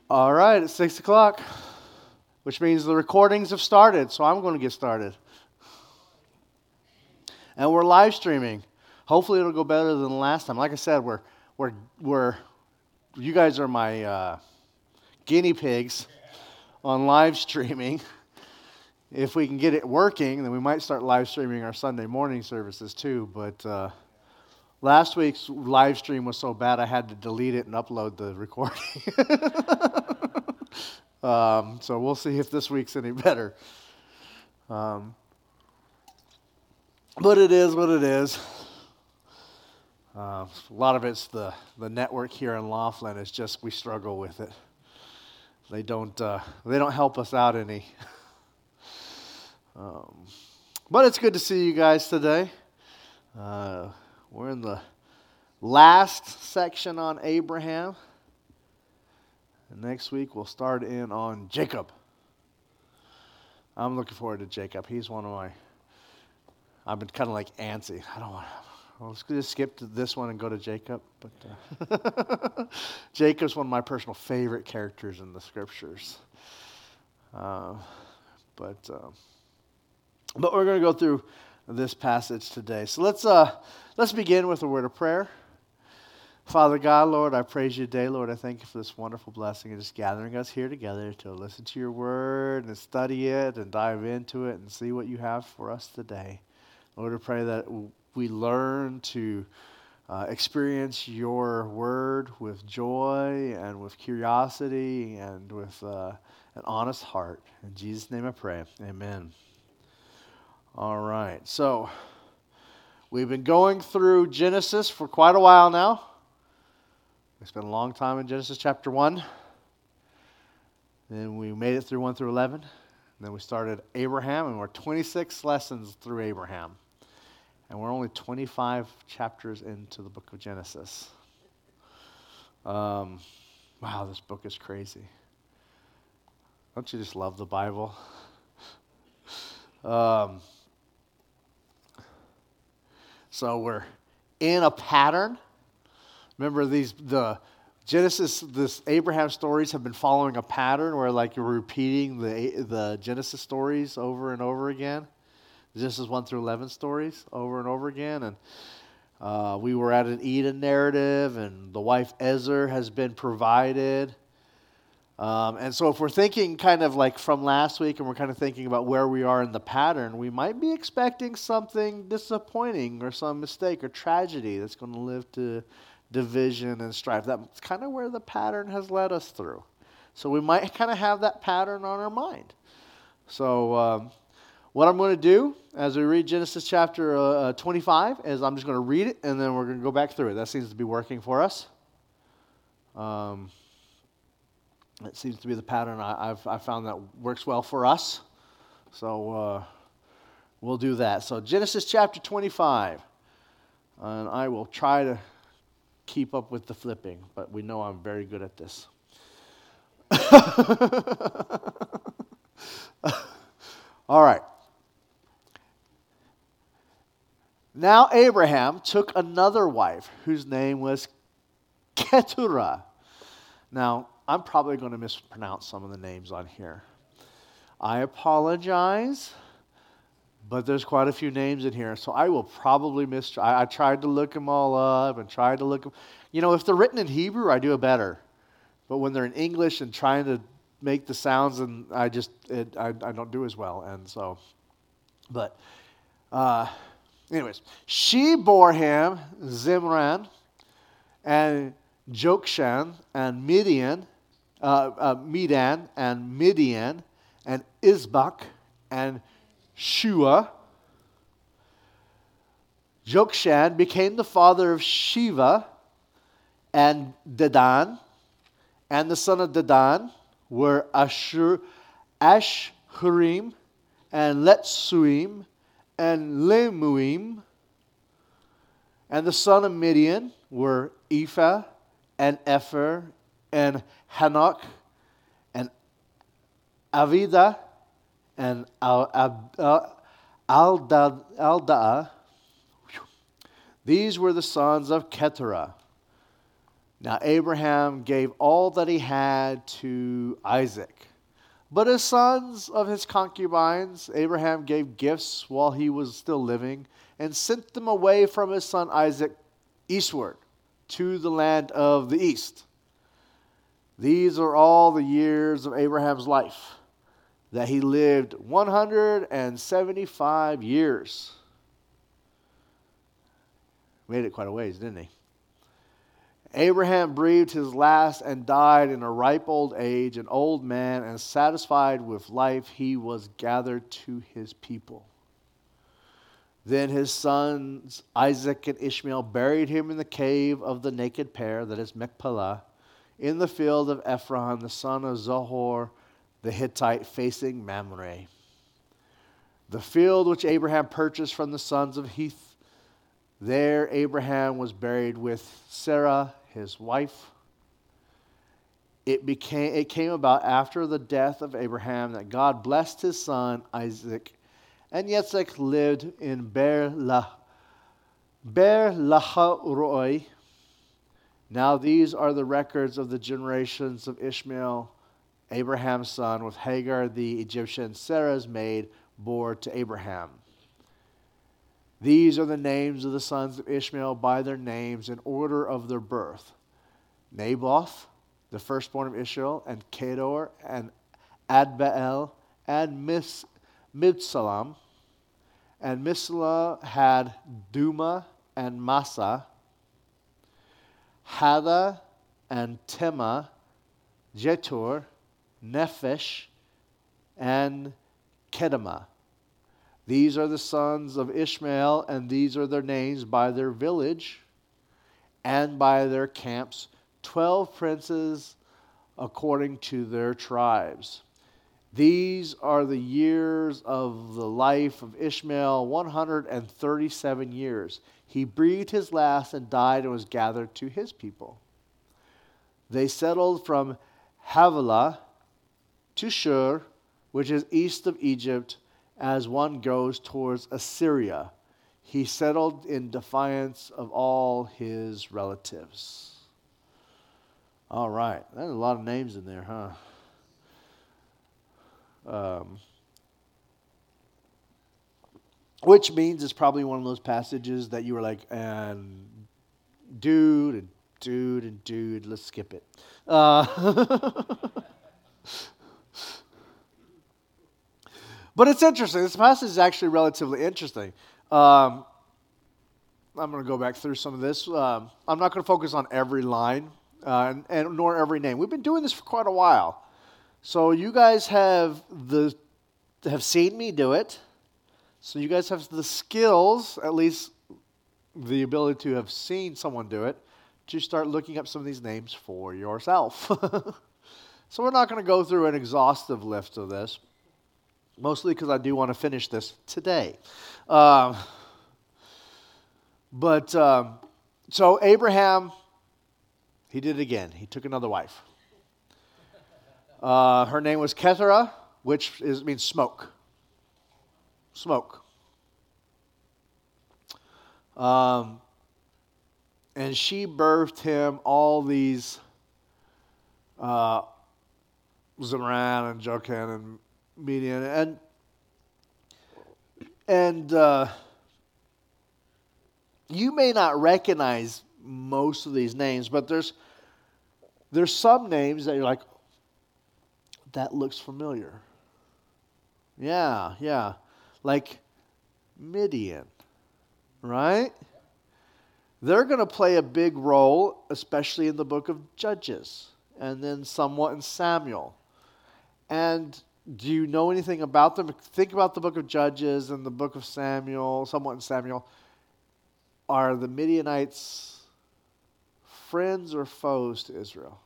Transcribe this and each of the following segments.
All right, it's 6 o'clock, which means the recordings have started, so I'm going to get started. And we're live streaming. Hopefully it'll go better than the last time. Like I said, you guys are my guinea pigs on live streaming. If we can get it working, then we might start live streaming our Sunday morning services too, but last week's live stream was so bad I had to delete it and upload the recording. So we'll see if this week's any better. But it is what it is. A lot of it's the network here in Laughlin. It's just we struggle with it. They don't help us out any. But it's good to see you guys today. We're in the last section on Abraham. And next week we'll start in on Jacob. I'm looking forward to Jacob. He's one of my... I've been kind of like antsy. Let's just skip to this one and go to Jacob. But Jacob's one of my personal favorite characters in the scriptures. But we're going to go through this passage today. So let's begin with a word of prayer. Father God, Lord, I praise you today. Lord, I thank you for this wonderful blessing of just gathering us here together to listen to your word and study it and dive into it and see what you have for us today. Lord, I pray that we learn to experience your word with joy and with curiosity and with an honest heart. In Jesus' name I pray. Amen. All right. So we've been going through Genesis for quite a while now. We spent a long time in Genesis chapter 1. Then we made it through 1 through 11. And then we started Abraham, and we're 26 lessons through Abraham. And we're only 25 chapters into the book of Genesis. Wow, this book is crazy. Don't you just love the Bible? So we're in a pattern. Remember the Abraham stories have been following a pattern where like you're repeating the Genesis stories over and over again. Genesis 1 through 11 stories over and over again. And we were at an Eden narrative, and the wife Ezer has been provided. And so if we're thinking kind of like from last week and we're kind of thinking about where we are in the pattern, we might be expecting something disappointing or some mistake or tragedy that's going to lead to division and strife. That's kind of where the pattern has led us through. So we might kind of have that pattern on our mind. So what I'm going to do as we read Genesis chapter 25 is I'm just going to read it and then we're going to go back through it. That seems to be working for us. It seems to be the pattern I've found that works well for us. So we'll do that. So Genesis chapter 25. And I will try to keep up with the flipping, but we know I'm very good at this. All right. Now Abraham took another wife whose name was Keturah. Now, I'm probably going to mispronounce some of the names on here. I apologize, but there's quite a few names in here, so I will probably I tried to look them all up and tried to look them. You know, if they're written in Hebrew, I do it better. But when they're in English and trying to make the sounds, and I don't do as well. And so, but anyways, she bore him Zimran and Jokshan and Medan and Midian and Isbak and Shua. Jokshan became the father of Shiva and Dedan, and the son of Dedan were Ashhurim and Letsuim and Lemuim, and the son of Midian were Ephah and Epher, and Hanok, and Avida, and Aldaa. These were the sons of Keturah. Now Abraham gave all that he had to Isaac. But his sons of his concubines, Abraham gave gifts while he was still living, and sent them away from his son Isaac eastward to the land of the east. These are all the years of Abraham's life, that he lived 175 years. Made it quite a ways, didn't he? Abraham breathed his last and died in a ripe old age, an old man, and satisfied with life, he was gathered to his people. Then his sons Isaac and Ishmael buried him in the cave of the naked pair, that is Machpelah, in the field of Ephron, the son of Zohar, the Hittite, facing Mamre. The field which Abraham purchased from the sons of Heth, there Abraham was buried with Sarah, his wife. It came about after the death of Abraham that God blessed his son Isaac, and Yitzhak lived in Ber Lahai. Now these are the records of the generations of Ishmael, Abraham's son, with Hagar the Egyptian, Sarah's maid, bore to Abraham. These are the names of the sons of Ishmael by their names in order of their birth. Naboth, the firstborn of Israel, and Kedar, and Adbael, and Mibsalam. And Misla had Duma and Massa, Hadda and Tema, Jetur, Nephesh, and Kedema. These are the sons of Ishmael, and these are their names by their village and by their camps, 12 princes according to their tribes. These are the years of the life of Ishmael, 137 years. He breathed his last and died and was gathered to his people. They settled from Havilah to Shur, which is east of Egypt, as one goes towards Assyria. He settled in defiance of all his relatives. All right. There's a lot of names in there, huh? Which means it's probably one of those passages that you were like, and dude, let's skip it. But it's interesting. This passage is actually relatively interesting. I'm going to go back through some of this. I'm not going to focus on every line and nor every name. We've been doing this for quite a while. So you guys have seen me do it. So you guys have the skills, at least the ability to have seen someone do it, to start looking up some of these names for yourself. So we're not going to go through an exhaustive list of this. Mostly because I do want to finish this today. So Abraham, he did it again. He took another wife. Her name was Keturah, which means smoke. Smoke. And she birthed him all these Zimran and Jokan and Median, and you may not recognize most of these names, but there's some names that you're like, that looks familiar. Yeah, like Midian, right? They're going to play a big role, especially in the book of Judges, and then somewhat in Samuel. And do you know anything about them? Think about the book of Judges and the book of Samuel, somewhat in Samuel. Are the Midianites friends or foes to Israel?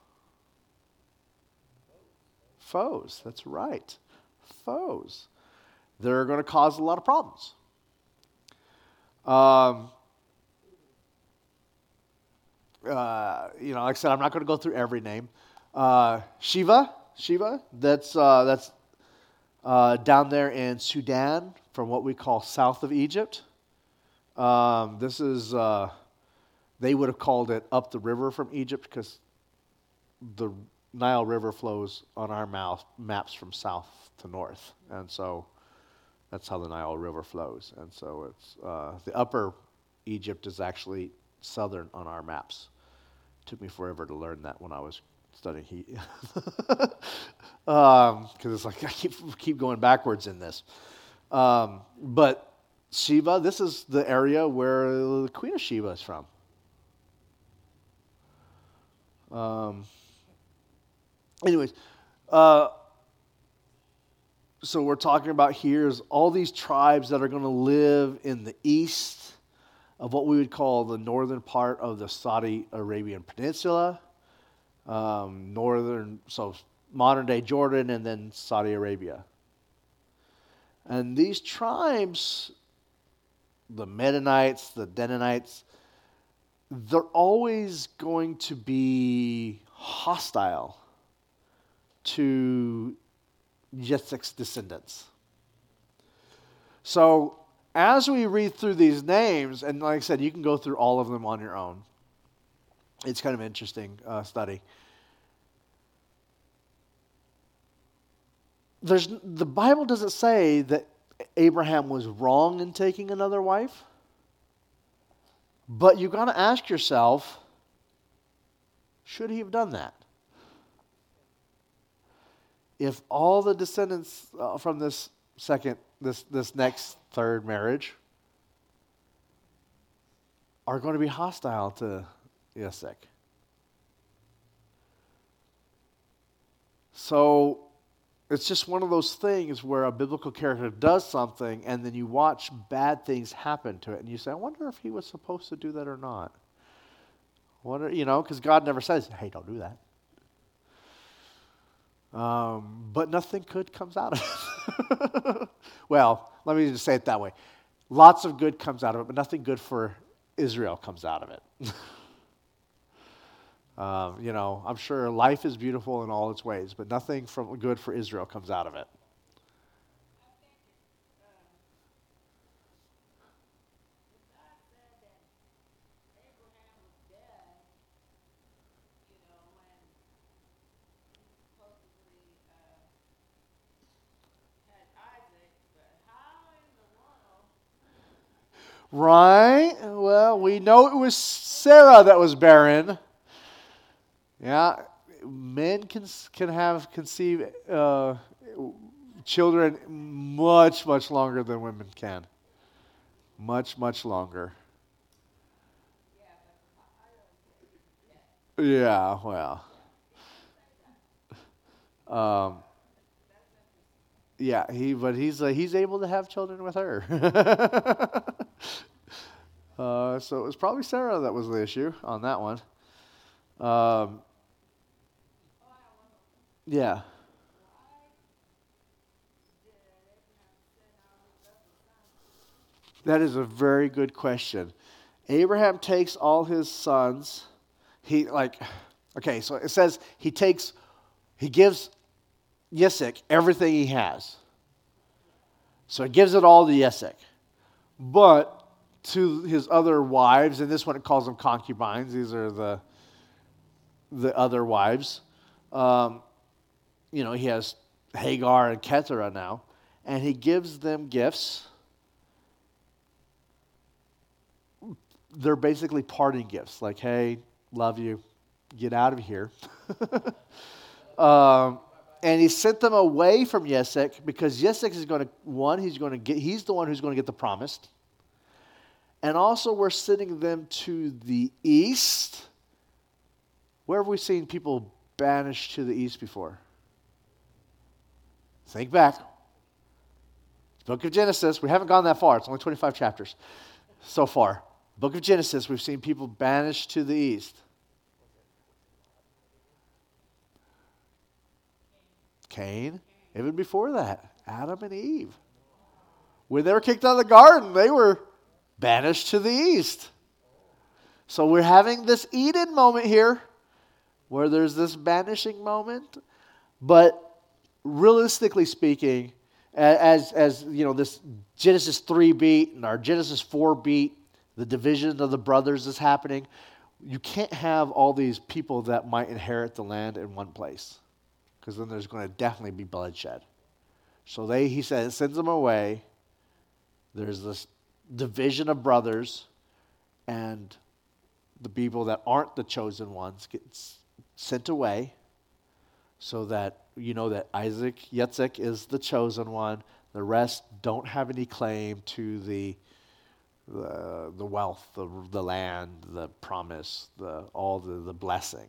Foes, that's right. Foes. They're going to cause a lot of problems. Like I said, I'm not going to go through every name. Shiva, that's down there in Sudan, from what we call south of Egypt. This is they would have called it up the river from Egypt because the Nile River flows on our maps from south to north. And so that's how the Nile River flows. And so it's the upper Egypt is actually southern on our maps. It took me forever to learn that when I was studying because it's like I keep going backwards in this. But Sheba, this is the area where the Queen of Sheba is from. Anyways, so we're talking about here is all these tribes that are going to live in the east of what we would call the northern part of the Saudi Arabian Peninsula, so modern day Jordan and then Saudi Arabia. And these tribes, the Medanites, the Denonites, they're always going to be hostile to Jethek's descendants. So as we read through these names, and like I said, you can go through all of them on your own. It's kind of an interesting study. The Bible doesn't say that Abraham was wrong in taking another wife, but you've got to ask yourself, should he have done that? If all the descendants from this next third marriage are going to be hostile to Jethek. So it's just one of those things where a biblical character does something and then you watch bad things happen to it and you say, I wonder if he was supposed to do that or not. Because God never says, hey, don't do that. But nothing good comes out of it. Well, let me just say it that way. Lots of good comes out of it, but nothing good for Israel comes out of it. I'm sure life is beautiful in all its ways, but nothing good for Israel comes out of it. Right? Well, we know it was Sarah that was barren. Yeah, men can conceive children much, much longer than women can. Much, much longer. Yeah, well. Yeah, he's able to have children with her. So it was probably Sarah that was the issue on that one. Yeah. That is a very good question. Abraham takes all his sons. So it says he gives Jethek everything he has. So he gives it all to Jethek. But to his other wives, and this one it calls them concubines, these are the other wives. He has Hagar and Keturah now, and he gives them gifts. They're basically parting gifts, like, hey, love you, get out of here. And he sent them away from Jethek because Jethek is going to, he's the one who's going to get the promised. And also we're sending them to the east. Where have we seen people banished to the east before? Think back. Book of Genesis, we haven't gone that far. It's only 25 chapters so far. Book of Genesis, we've seen people banished to the east. Cain, even before that, Adam and Eve. When they were kicked out of the garden, they were banished to the east. So we're having this Eden moment here where there's this banishing moment. But realistically speaking, as this Genesis 3 beat and our Genesis 4 beat, the division of the brothers is happening. you can't have all these people that might inherit the land in one place, because then there's going to definitely be bloodshed. So he says, sends them away. There's this division of brothers, and the people that aren't the chosen ones get sent away, so that you know that Yitzhak is the chosen one. The rest don't have any claim to the wealth, the land, the promise, all the blessing.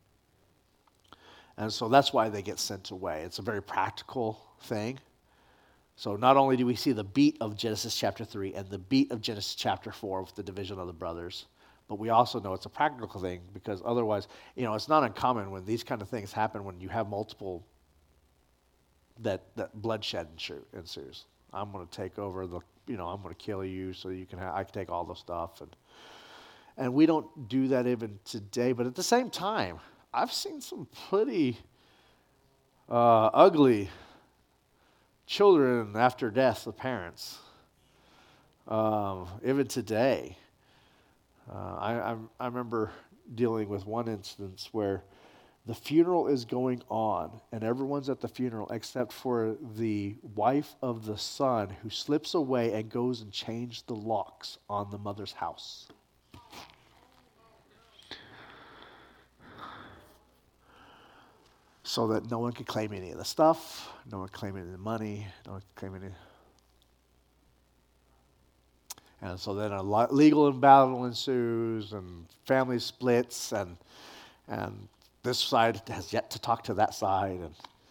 And so that's why they get sent away. It's a very practical thing. So not only do we see the beat of Genesis chapter 3 and the beat of Genesis chapter 4 with the division of the brothers, but we also know it's a practical thing, because otherwise, it's not uncommon when these kind of things happen, when you have multiple, that bloodshed ensues. I'm going to take over I'm going to kill you so I can take all the stuff. And we don't do that even today. But at the same time, I've seen some pretty ugly children after death of parents. Even today. I remember dealing with one instance where the funeral is going on, and everyone's at the funeral except for the wife of the son, who slips away and goes and changes the locks on the mother's house. So that no one could claim any of the stuff, no one could claim any of the money, no one could claim any. And so then a legal battle ensues, and family splits, and this side has yet to talk to that side,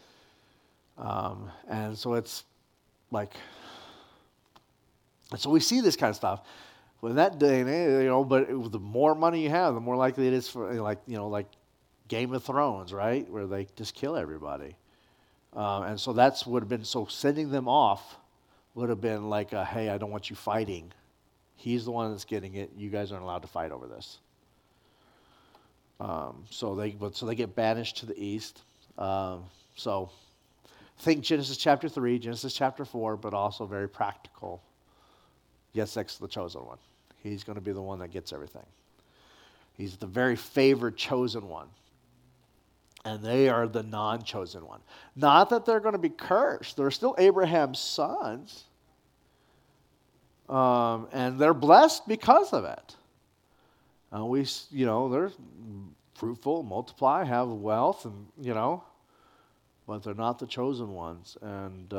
and so it's like, and so we see this kind of stuff. Well, in that day and age, but the more money you have, the more likely it is for like Game of Thrones, right, where they just kill everybody. And so that's would have been, so sending them off would have been like, hey, I don't want you fighting. He's the one that's getting it. You guys aren't allowed to fight over this. So they get banished to the east. So think Genesis chapter 3, Genesis chapter 4, but also very practical. Yitzhak's the chosen one. He's going to be the one that gets everything. He's the very favored chosen one. And they are the non-chosen one. Not that they're going to be cursed. They're still Abraham's sons. And they're blessed because of it. They're fruitful, multiply, have wealth, and, but they're not the chosen ones. And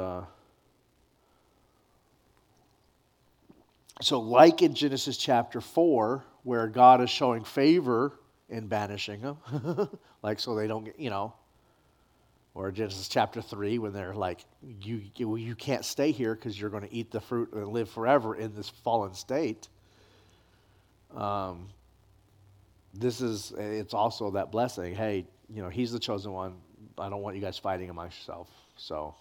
so like in Genesis chapter 4, where God is showing favor in banishing them, like so they don't get, or Genesis chapter 3, when they're like, you can't stay here because you're going to eat the fruit and live forever in this fallen state. It's also that blessing. Hey, he's the chosen one. I don't want you guys fighting amongst yourself. So,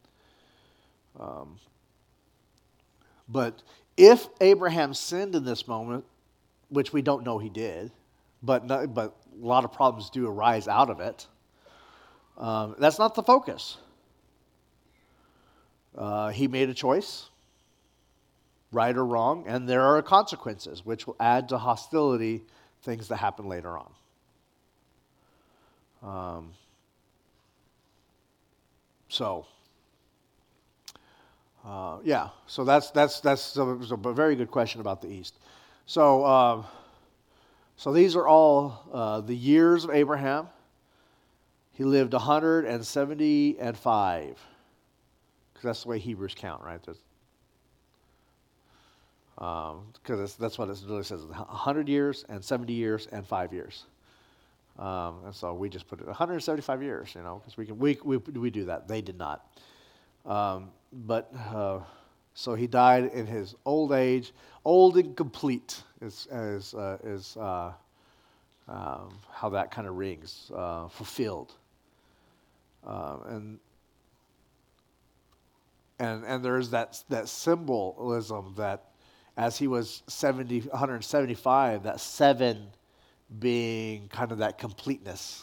but if Abraham sinned in this moment, which we don't know he did, but a lot of problems do arise out of it, that's not the focus. He made a choice, right or wrong, and there are consequences, which will add to hostility, things that happen later on. So that's a very good question about the East. So these are all the years of Abraham. He lived 175, because that's the way Hebrews count, right? Because that's what it really says: 100 years and 70 years and 5 years. And so we just put it 175 years, because we do that. They did not. So he died in his old age, old and complete is how that kind of rings, fulfilled. And there's that symbolism that as he was 175, that 7 being kind of that completeness.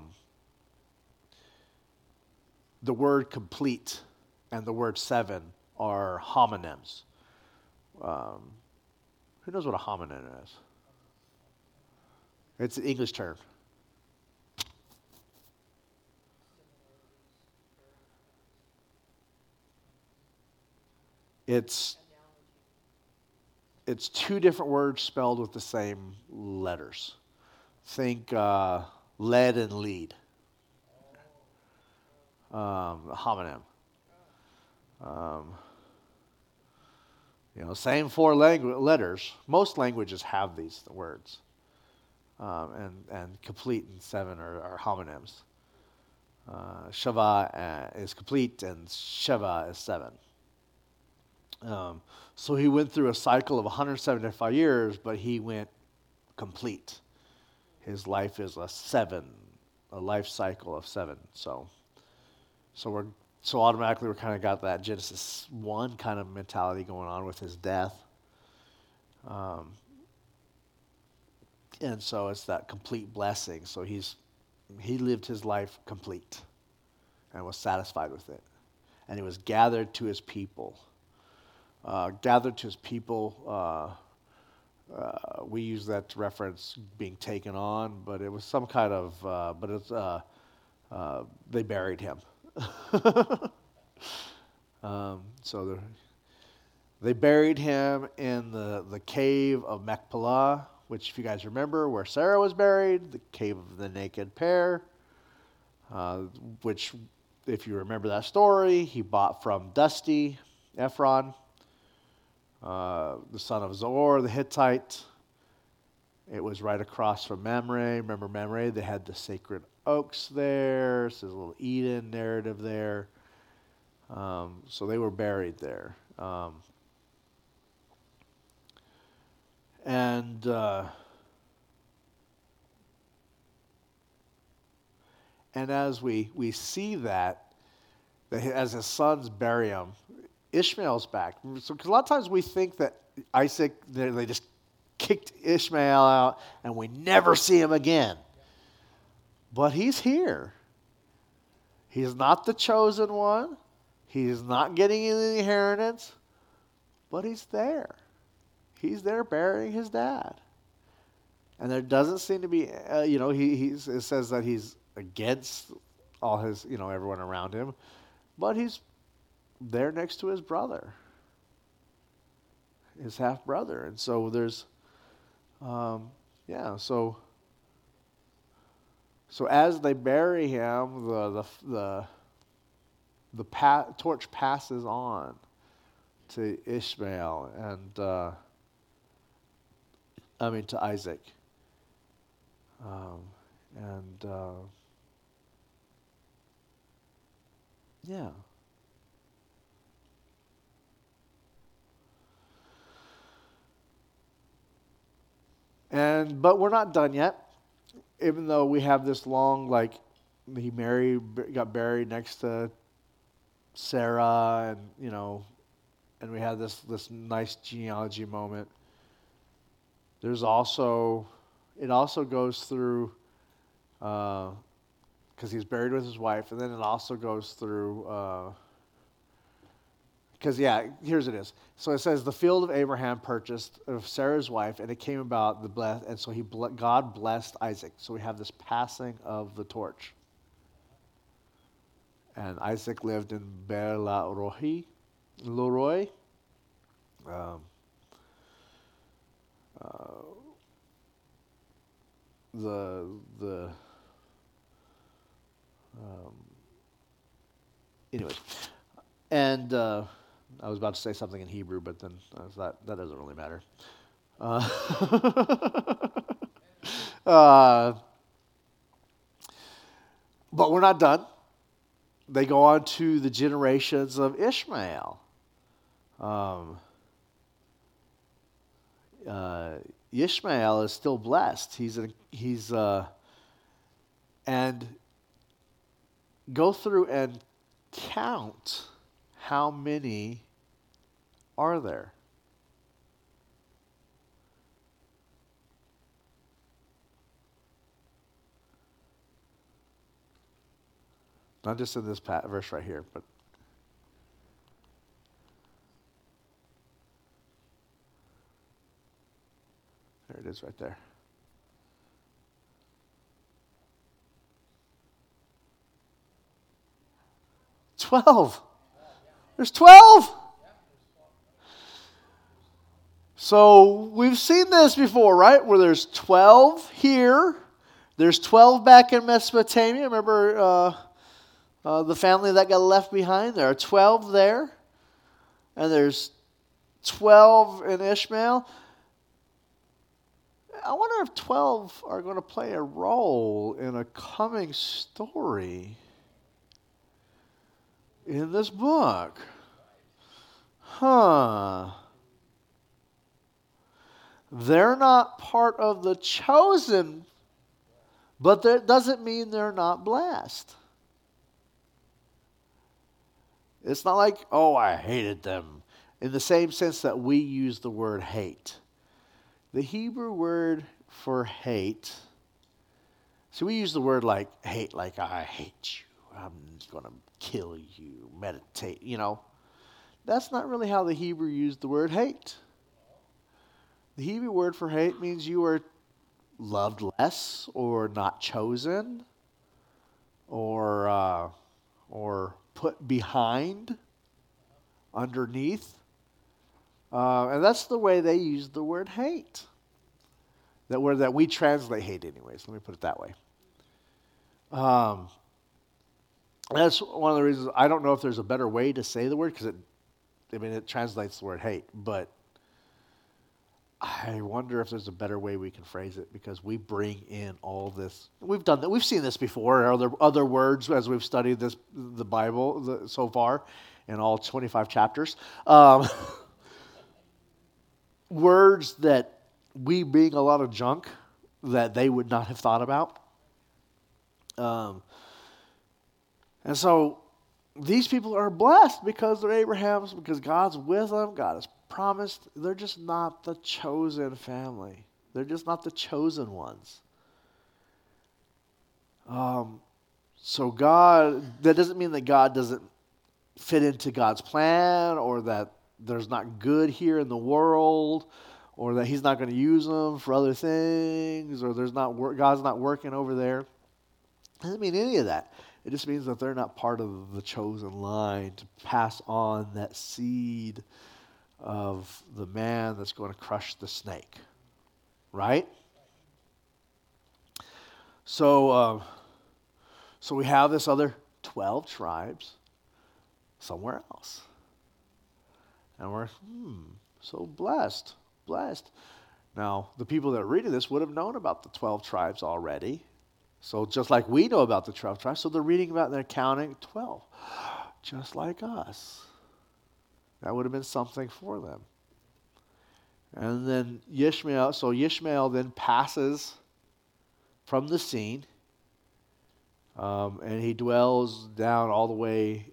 The word complete and the word 7 are homonyms. Who knows what a homonym is? It's an English term. It's it's two different words spelled with the same letters. Think lead and lead. Homonym. Um, same four letters. Most languages have these words, and complete and seven are homonyms. Shava is complete, and Sheva is seven. So he went through a cycle of 175 years, but he went complete. His life is a life cycle of seven. So automatically we're kind of got that Genesis 1 kind of mentality going on with his death. And so it's that complete blessing. So he lived his life complete and was satisfied with it. And he was gathered to his people. We use that to reference being taken on, but it was some kind of, they buried him. So they buried him in the cave of Machpelah, which, if you guys remember, where Sarah was buried, the cave of the naked pair, which, if you remember that story, he bought from Dusty, Ephron, the son of Zoar, the Hittite. It was right across from Mamre. Remember Mamre? They had the sacred oaks there. So there's a little Eden narrative there. So they were buried there. And as we see that as his sons bury him, Ishmael's back. So, 'cause a lot of times we think that Isaac, they just kicked Ishmael out and we never see him again. But he's here. He's not the chosen one. He's not getting any inheritance, but he's there. He's there burying his dad. And there doesn't seem to be, it says that he's against all his, everyone around him, but he's there next to his brother, his half brother. And so there's, so as they bury him, the torch passes on to Ishmael to Isaac. Yeah. But we're not done yet. Even though we have this long, he got buried next to Sarah, and we had this nice genealogy moment. It also goes through, because he's buried with his wife, and then it also goes through, here's it is. So it says, the field of Abraham purchased of Sarah's wife, and it came about and so God blessed Isaac. So we have this passing of the torch. And Isaac lived in Beer Lahai Roi. Anyways, and I was about to say something in Hebrew, but then I thought that doesn't really matter. But we're not done. They go on to the generations of Ishmael. Ishmael is still blessed. And go through and count how many are there. Not just in this verse right here, but There it is right there. 12. There's 12. So we've seen this before, right? Where there's 12 here. There's 12 back in Mesopotamia. Remember the family that got left behind? There are 12 there. And there's 12 in Ishmael. I wonder if 12 are going to play a role in a coming story in this book. They're not part of the chosen, but that doesn't mean they're not blessed. It's not like, oh, I hated them, in the same sense that we use the word hate. The Hebrew word for hate, so we use the word like hate, like I hate you, I'm going to kill you, meditate, That's not really how the Hebrew used the word hate. The Hebrew word for hate means you are loved less or not chosen or put behind, underneath. And that's the way they use the word hate. That word that we translate hate anyways. Let me put it that way. That's one of the reasons I don't know if there's a better way to say the word because it translates the word hate. But I wonder if there's a better way we can phrase it because we bring in all this. We've done that. We've seen this before. Are there other words as we've studied the Bible so far in all 25 chapters? Words that we bring a lot of junk that they would not have thought about. And so these people are blessed because they're Abraham's, because God's with them, God has promised. They're just not the chosen family. They're just not the chosen ones. So God, that doesn't mean that God doesn't fit into God's plan or that there's not good here in the world or that he's not going to use them for other things or God's not working over there. It doesn't mean any of that. It just means that they're not part of the chosen line to pass on that seed of the man that's going to crush the snake. Right? So we have this other 12 tribes somewhere else. And we're so blessed. Now, the people that are reading this would have known about the 12 tribes already. So just like we know about the 12 tribes, so they're reading about and they're counting 12, just like us. That would have been something for them. And then Ishmael then passes from the scene, and he dwells down all the way,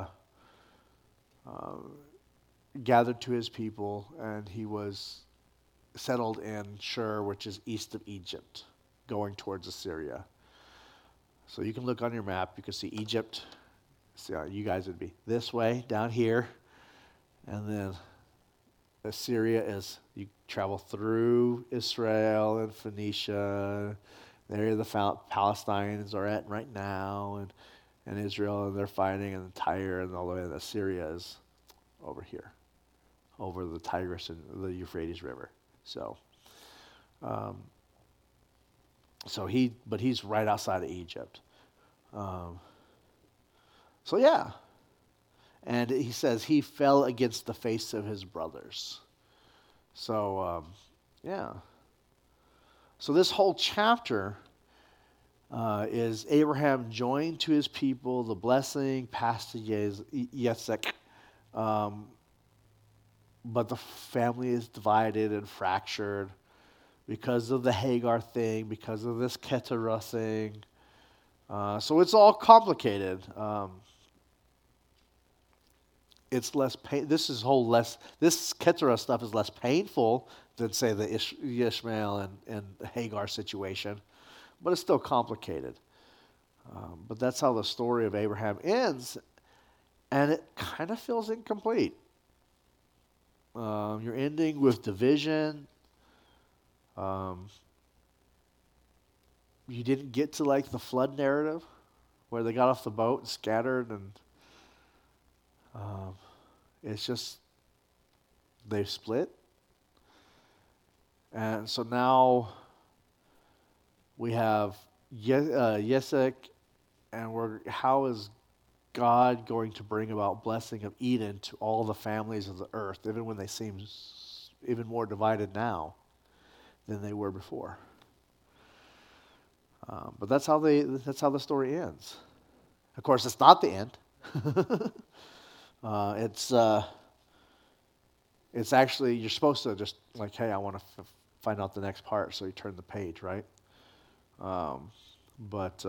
gathered to his people, and he was settled in Shur, which is east of Egypt, going towards Assyria. So you can look on your map. You can see Egypt. So you guys would be this way, down here. And then Assyria is, you travel through Israel and Phoenicia. There the Palestinians are at right now. And Israel, and they're fighting, and Tyre, and all the way. And Assyria is over here, over the Tigris and the Euphrates River. So he's right outside of Egypt. And he says he fell against the face of his brothers. So this whole chapter is Abraham joined to his people, the blessing passed to Yitzhak, but the family is divided and fractured because of the Hagar thing, because of this Keturah thing. So it's all complicated. It's less pain. This Keturah stuff is less painful than say the Ishmael and Hagar situation, but it's still complicated. But that's how the story of Abraham ends, and it kind of feels incomplete. You're ending with division. Um, you didn't get to like the flood narrative where they got off the boat and scattered, and um, it's just they've split. And so now we have Yesek, and how is God going to bring about blessing of Eden to all the families of the earth, even when they seem even more divided now than they were before? But that's how the story ends. Of course, it's not the end. uh, it's it's actually you're supposed to just like, hey, I want to find out the next part, so you turn the page, right? Um, but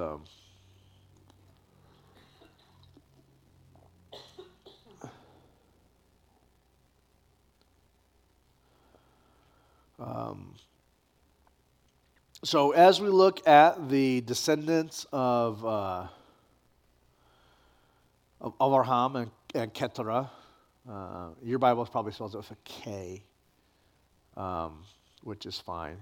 um, so as we look at the descendants of Avraham and Keturah, your Bible probably spells it with a K, which is fine.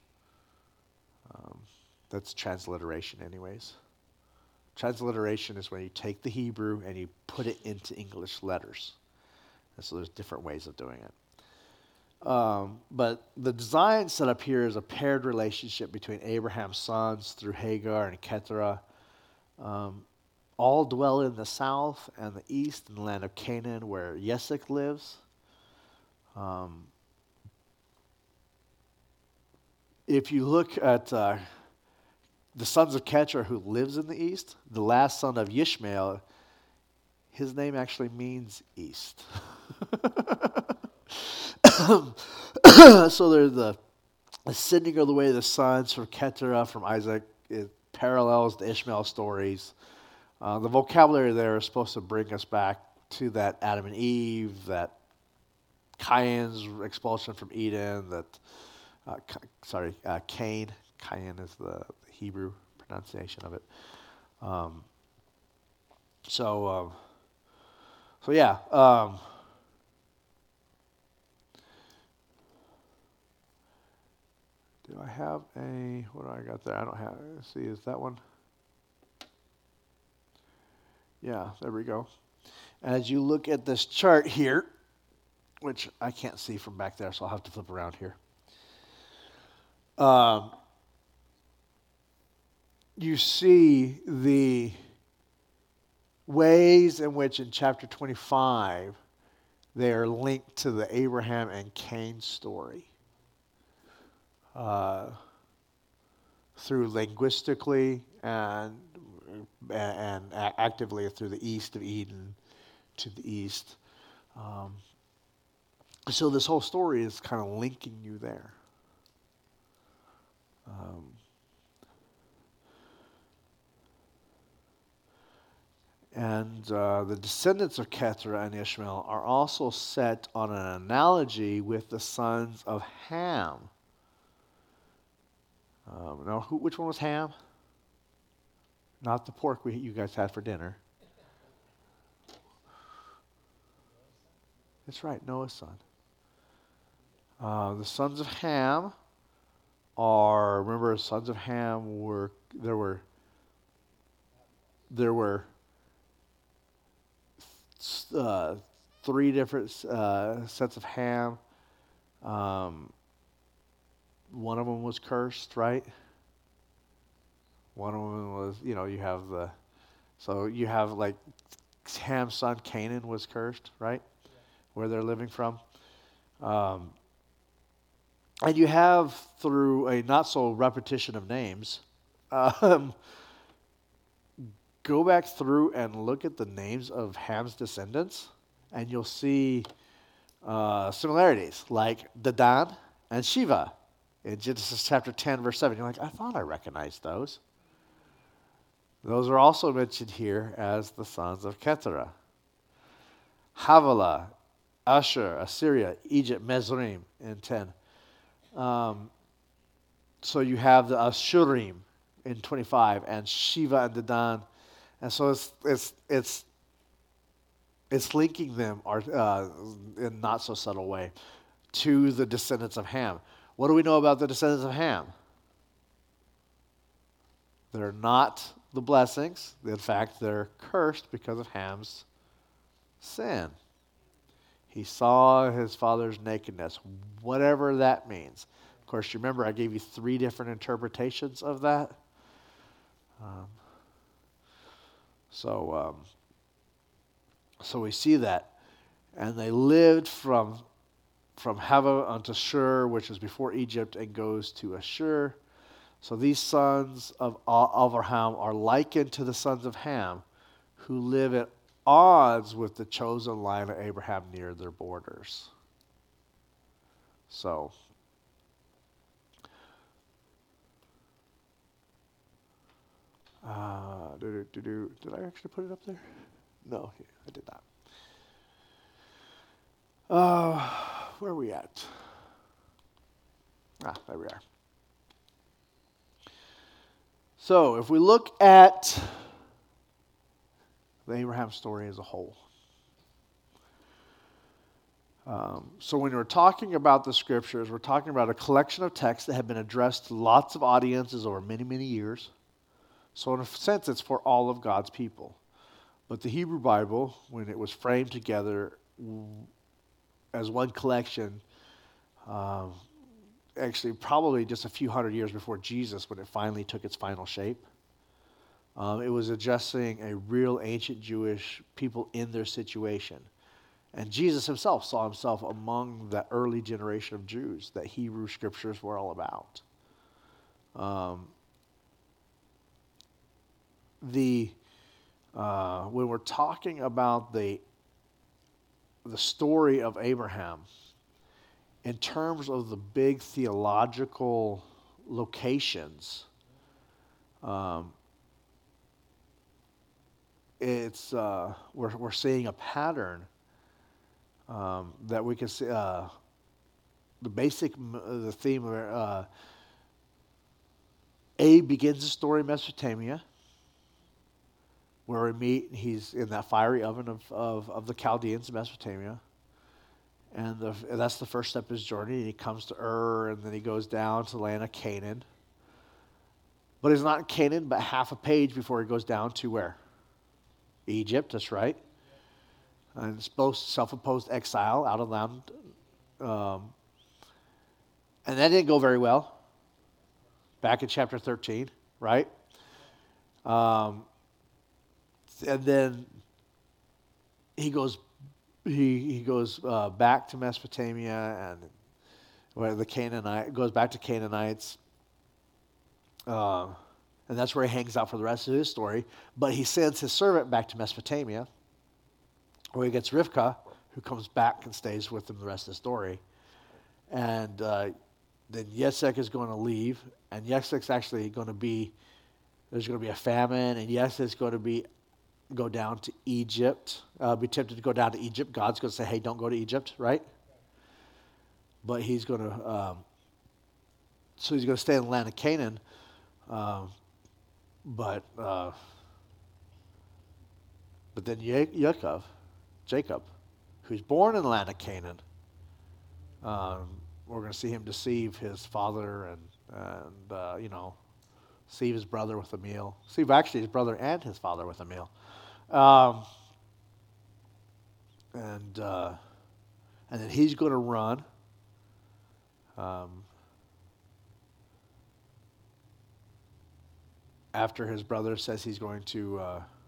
That's transliteration, anyways. Transliteration is when you take the Hebrew and you put it into English letters. And so there's different ways of doing it. But the design set up here is a paired relationship between Abraham's sons through Hagar and Keturah. All dwell in the south and the east in the land of Canaan where Yesek lives. If you look at the sons of Keturah who lives in the east, the last son of Ishmael, his name actually means east. So there's the ascending of the way of the sons from Keturah, from Isaac. It parallels the Ishmael stories. The vocabulary there is supposed to bring us back to that Adam and Eve, that Cain's expulsion from Eden, that Cain. Cain is the Hebrew pronunciation of it. So yeah. Do I have what do I got there? I don't have, let's see, is that one? Yeah, there we go. As you look at this chart here, which I can't see from back there, so I'll have to flip around here. You see the ways in which in chapter 25 they are linked to the Abraham and Cain story. Through linguistically and actively through the east of Eden to the east. So this whole story is kind of linking you there. And the descendants of Keturah and Ishmael are also set on an analogy with the sons of Ham. Now, which one was Ham? Not the pork you guys had for dinner. That's right, Noah's son. The sons of Ham are, remember, sons of Ham were, there were three different sets of Ham. One of them was cursed, right? One of them was, you have like Ham's son Canaan was cursed, right? Yeah. Where they're living from. And you have, through a not so repetition of names, go back through and look at the names of Ham's descendants, and you'll see similarities, like Dedan and Shiva in Genesis chapter 10, verse 7. You're like, I thought I recognized those. Those are also mentioned here as the sons of Keturah. Havilah, Ashur, Assyria, Egypt, Mizraim in 10. So you have the Ashurim in 25, and Shiva and Dedan, and so it's linking them in not so subtle way to the descendants of Ham. What do we know about the descendants of Ham? They're not the blessings. In fact, they're cursed because of Ham's sin. He saw his father's nakedness, whatever that means. Of course, you remember I gave you 3 different interpretations of that. So we see that. And they lived from Hava unto Shur, which is before Egypt, and goes to Ashur. So these sons of Avraham are likened to the sons of Ham, who live at odds with the chosen line of Abraham near their borders. So, did I actually put it up there? No, I did not. Where are we at? There we are. So, if we look at the Abraham story as a whole. So when we're talking about the scriptures, we're talking about a collection of texts that have been addressed to lots of audiences over many, many years. So in a sense, it's for all of God's people. But the Hebrew Bible, when it was framed together as one collection, actually probably just a few hundred years before Jesus, when it finally took its final shape, it was addressing a real ancient Jewish people in their situation. And Jesus himself saw himself among the early generation of Jews that Hebrew scriptures were all about. When we're talking about the story of Abraham, in terms of the big theological locations, we're seeing a pattern that we can see. The theme of Abe begins the story in Mesopotamia, where we meet. He's in that fiery oven of the Chaldeans in Mesopotamia, and that's the first step of his journey. And he comes to Ur, and then he goes down to the land of Canaan. But he's not in Canaan, but half a page before he goes down to where? Egypt, that's right. And it's both self-imposed exile out of land. And that didn't go very well. Back in chapter 13, right? And then he goes back to Mesopotamia, and where goes back to Canaanites. And that's where he hangs out for the rest of his story. But he sends his servant back to Mesopotamia, where he gets Rivkah, who comes back and stays with him the rest of the story. And then Yitzhak is going to leave, and Yitzhak's actually going to be, there's going to be a famine, and Yitzhak's going to go down to Egypt, be tempted to go down to Egypt. God's going to say, hey, don't go to Egypt, right? But he's going to, so he's going to stay in the land of Canaan. But then Jacob, who's born in the land of Canaan, we're going to see him deceive his father and deceive his brother with a meal. Deceive actually his brother and his father with a meal. And then he's going to run. After his brother says he's going to,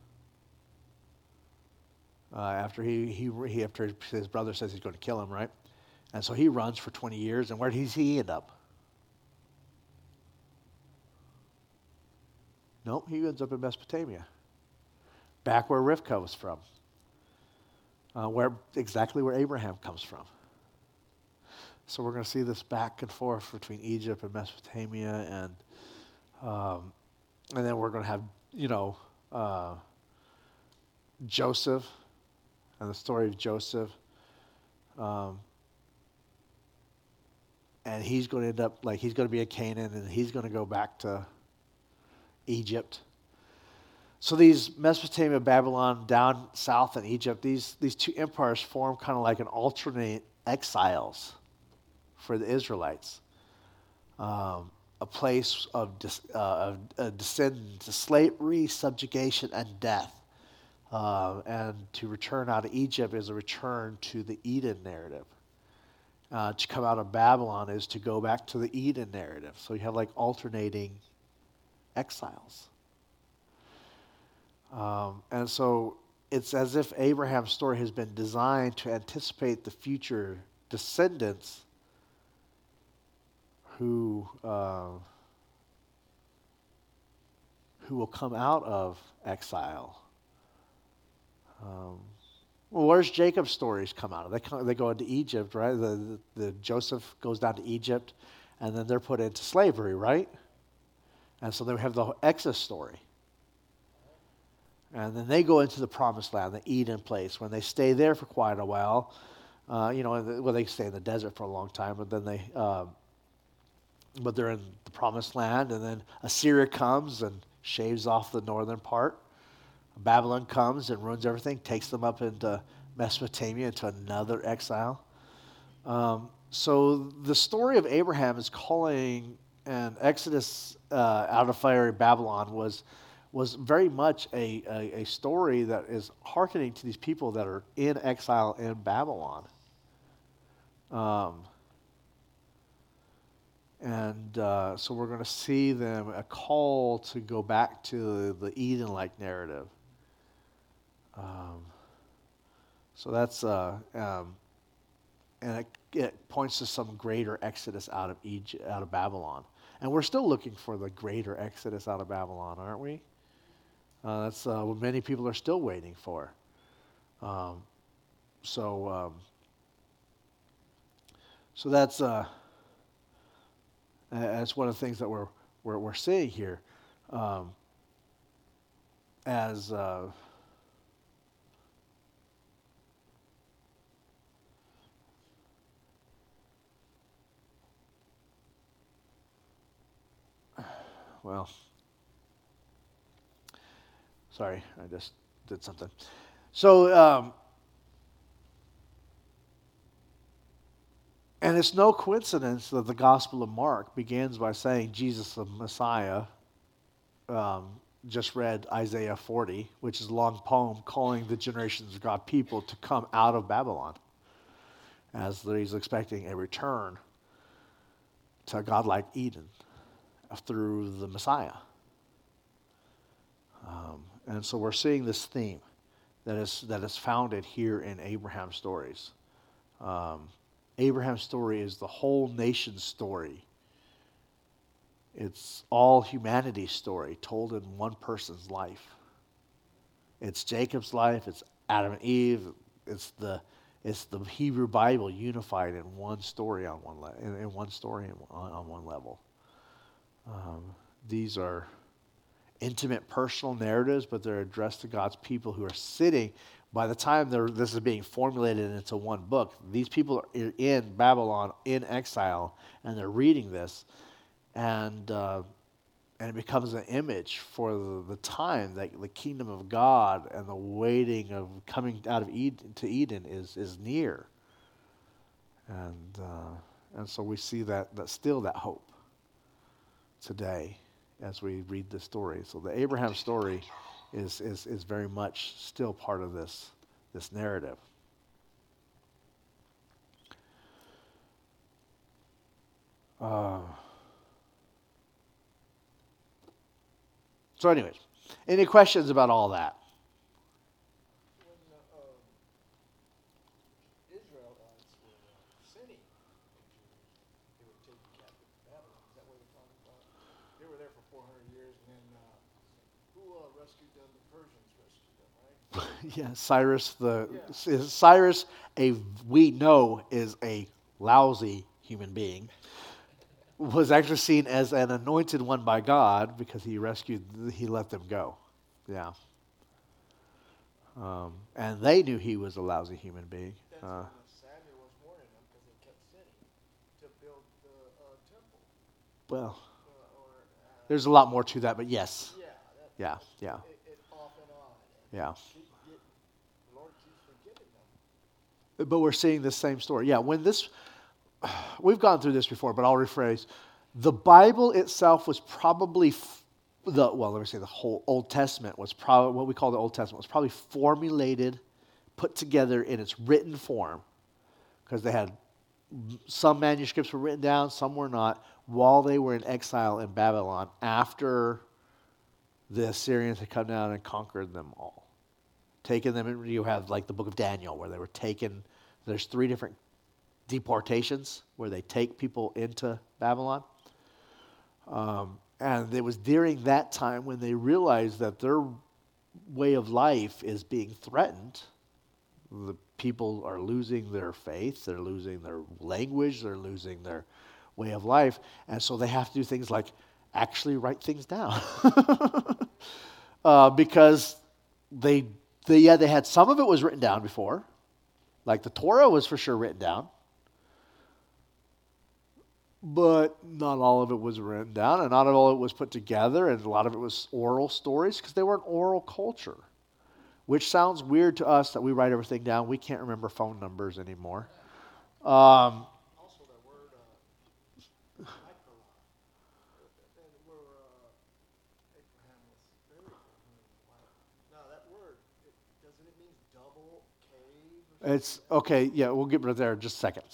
after his brother says he's going to kill him, right? And so he runs for 20 years, and where does he end up? Nope, he ends up in Mesopotamia, back where Rivkah was from, exactly where Abraham comes from. So we're going to see this back and forth between Egypt and Mesopotamia, and then we're going to have, Joseph and the story of Joseph. And he's going to end up, he's going to be in Canaan, and he's going to go back to Egypt. So these Mesopotamia, Babylon, down south in Egypt, these two empires form kind of like an alternate exiles for the Israelites. a place of descent to slavery, subjugation, and death. And to return out of Egypt is a return to the Eden narrative. To come out of Babylon is to go back to the Eden narrative. So you have like alternating exiles. And so it's as if Abraham's story has been designed to anticipate the future descendants who will come out of exile. Well, where's Jacob's stories come out of? They go into Egypt, right? The Joseph goes down to Egypt, and then they're put into slavery, right? And so they have the Exodus story. And then they go into the promised land, the Eden place. When they stay there for quite a while, they stay in the desert for a long time, but then but they're in the promised land, and then Assyria comes and shaves off the northern part. Babylon comes and ruins everything, takes them up into Mesopotamia, into another exile. So the story of Abraham is calling an exodus out of fiery Babylon was very much a story that is hearkening to these people that are in exile in Babylon. So we're going to see them, a call to go back to the Eden-like narrative. So that's, and it points to some greater exodus out of Egypt, out of Babylon. And we're still looking for the greater exodus out of Babylon, aren't we? That's what many people are still waiting for. So that's one of the things that we're seeing here. Well, sorry, I just did something. So, and it's no coincidence that the Gospel of Mark begins by saying Jesus the Messiah. Just read Isaiah 40, which is a long poem calling the generations of God people to come out of Babylon, as he's expecting a return to a God-like Eden through the Messiah. And so we're seeing this theme that is founded here in Abraham's stories. Abraham's story is the whole nation's story. It's all humanity's story told in one person's life. It's Jacob's life. It's Adam and Eve. It's the Hebrew Bible unified in one story on one level. These are intimate, personal narratives, but they're addressed to God's people who are sitting. By the time this is being formulated into one book, these people are in Babylon, in exile, and they're reading this, and it becomes an image for the time that the kingdom of God and the waiting of coming out of Eden to Eden is near, and so we see that still that hope today as we read this story. So the Abraham story is very much still part of this narrative. So anyways, any questions about all that? When Israelites were sinning, they were taken captive to Babylon. Is that what you're talking about? They were there for 400 years, and then who rescued them? The Persians rescued them, right? Yeah, Cyrus, we know is a lousy human being, was actually seen as an anointed one by God because he let them go. Yeah. And they knew he was a lousy human being. That's when Samuel was warning them because they kept sinning to build the temple. Well, there's a lot more to that, but yes. Yeah. Yeah. It off and on. Yeah. The Lord keeps forgiving them. But we're seeing this same story. Yeah, we've gone through this before, but I'll rephrase. The Bible itself was probably the whole Old Testament was probably what we call the Old Testament was probably formulated, put together in its written form, because they had some manuscripts were written down, some were not, while they were in exile in Babylon after the Assyrians had come down and conquered them all. Taken them, and you have like the book of Daniel where they were taken. There's 3 different deportations where they take people into Babylon. And it was during that time when they realized that their way of life is being threatened. The people are losing their faith, they're losing their language, they're losing their way of life, and so they have to do things like actually write things down. Because they had some of it was written down before, like the Torah was for sure written down, but not all of it was written down, and not all of it was put together, and a lot of it was oral stories because they were an oral culture, which sounds weird to us that we write everything down. We can't remember phone numbers anymore. Also, that word, Michelot, where Abraham was buried. Now, that word, doesn't it mean double cave? It's okay. Yeah, we'll get rid of there in just a second.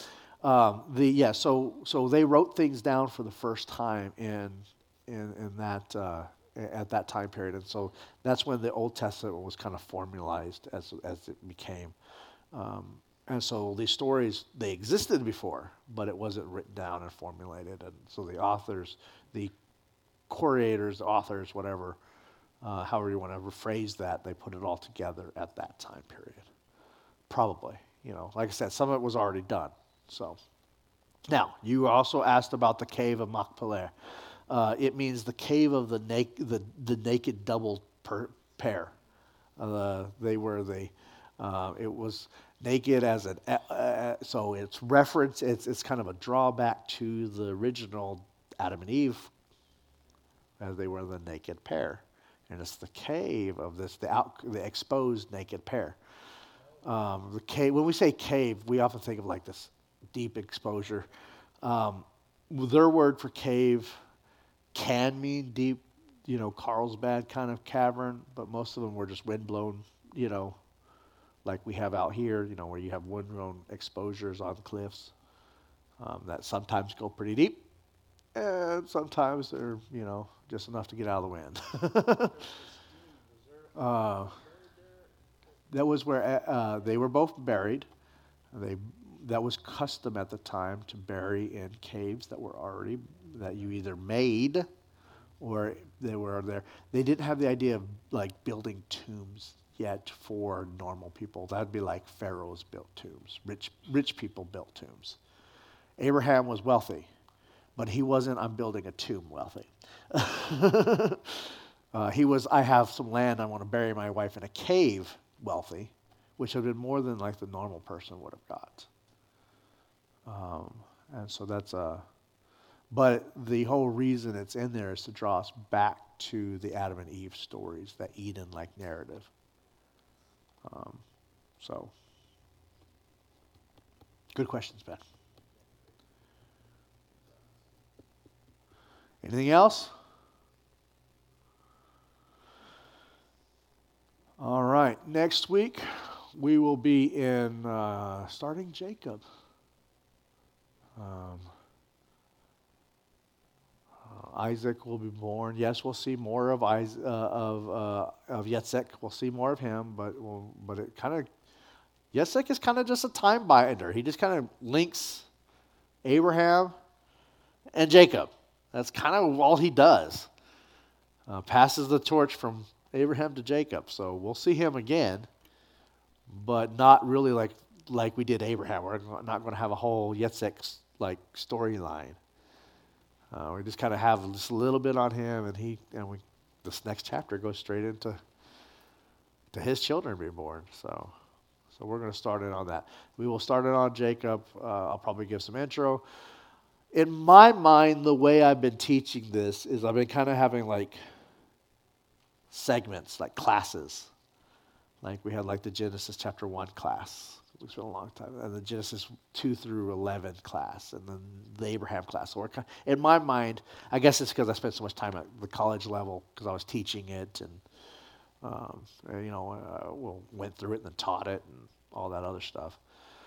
So they wrote things down for the first time in that at that time period, and so that's when the Old Testament was kind of formalized as it became. And so these stories, they existed before, but it wasn't written down and formulated, and so the authors, the curators, the authors, whatever, however you want to rephrase that, they put it all together at that time period. Probably, like I said, some of it was already done. So, now, you also asked about the cave of Machpelah. It means the cave of the naked double pair. It was naked as so it's reference. It's kind of a drawback to the original Adam and Eve, as they were the naked pair, and it's the cave of the exposed naked pair. The cave. When we say cave, we often think of like this deep exposure. Their word for cave can mean deep, Carlsbad kind of cavern, but most of them were just windblown, like we have out here, where you have windblown exposures on cliffs that sometimes go pretty deep, and sometimes they're, just enough to get out of the wind. That was where they were both buried. That was custom at the time to bury in caves that you either made or they were there. They didn't have the idea of like building tombs yet for normal people. That'd be like pharaohs built tombs. Rich people built tombs. Abraham was wealthy, but he wasn't, I'm building a tomb wealthy. He was, I have some land, I want to bury my wife in a cave wealthy, which would have been more than like the normal person would have got. And so that's but the whole reason it's in there is to draw us back to the Adam and Eve stories, that Eden-like narrative. So, good questions, Ben. Anything else? All right, next week we will be in starting Jacob. Isaac will be born. Yes, we'll see more of Yitzhak. We'll see more of him, but it kind of Yitzhak is kind of just a time binder. He just kind of links Abraham and Jacob. That's kind of all he does. Passes the torch from Abraham to Jacob. So we'll see him again, but not really like we did Abraham. We're not going to have a whole Yitzhak like storyline. We just kind of have just a little bit on him, and this next chapter goes straight into his children being born. So we're going to start in on that. We will start it on Jacob. I'll probably give some intro. In my mind, the way I've been teaching this is I've been kind of having like segments, like classes. Like we had like the Genesis chapter 1 class. It's been a long time. And the Genesis 2 through 11 class, and then the Abraham class. So in my mind, I guess it's because I spent so much time at the college level because I was teaching it, and went through it and then taught it and all that other stuff.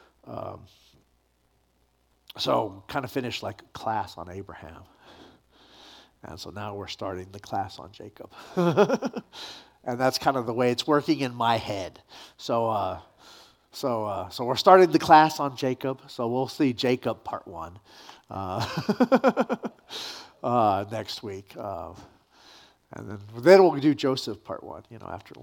So kind of finished like a class on Abraham. And so now we're starting the class on Jacob. And that's kind of the way it's working in my head. So we're starting the class on Jacob. So we'll see Jacob part 1 next week. And then we'll do Joseph part 1, after,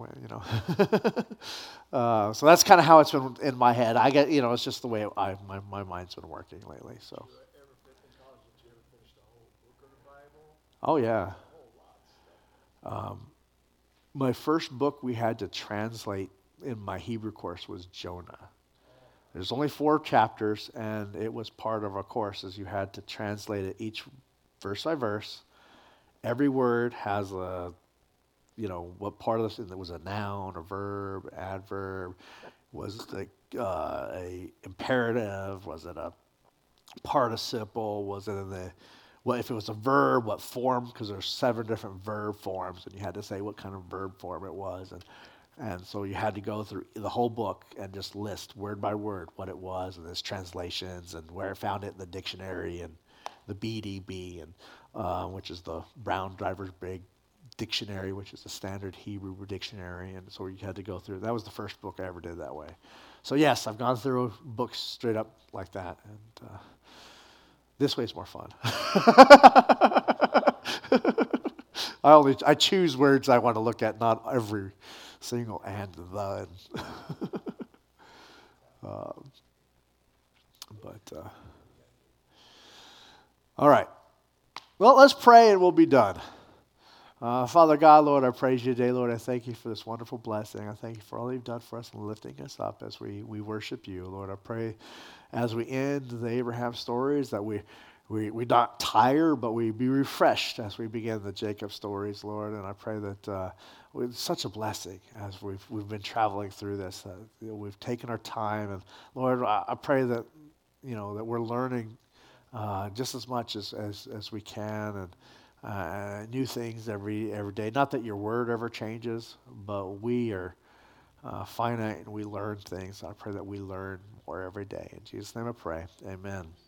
so that's kind of how it's been in my head. I get, it's just the way my mind's been working lately. So. Did you ever, in college, did you ever finish the whole book of the Bible? Oh yeah. A whole lot of stuff. My first book we had to translate in my Hebrew course was Jonah. There's only 4 chapters, and it was part of a course as you had to translate it each verse by verse. Every word has what part of this, it was a noun, a verb, adverb, was it a imperative, was it a participle, was it if it was a verb, what form, because there's 7 different verb forms, and you had to say what kind of verb form it was, and so you had to go through the whole book and just list word by word what it was, and its translations, and where I found it in the dictionary, and the BDB, and which is the Brown Driver's Big Dictionary, which is the standard Hebrew dictionary, and so you had to go through. That was the first book I ever did that way. So yes, I've gone through books straight up like that, and this way is more fun. I choose words I want to look at, not every single and the. All right. Well, let's pray and we'll be done. Father God, Lord, I praise you today, Lord. I thank you for this wonderful blessing. I thank you for all you've done for us and lifting us up as we worship you, Lord. I pray as we end the Abraham stories that we not tire, but we be refreshed as we begin the Jacob stories, Lord. And I pray that it's such a blessing as we've been traveling through this. We've taken our time, and Lord, I pray that that we're learning just as much as we can, and new things every day. Not that your word ever changes, but we are finite and we learn things. I pray that we learn more every day. In Jesus' name I pray. Amen.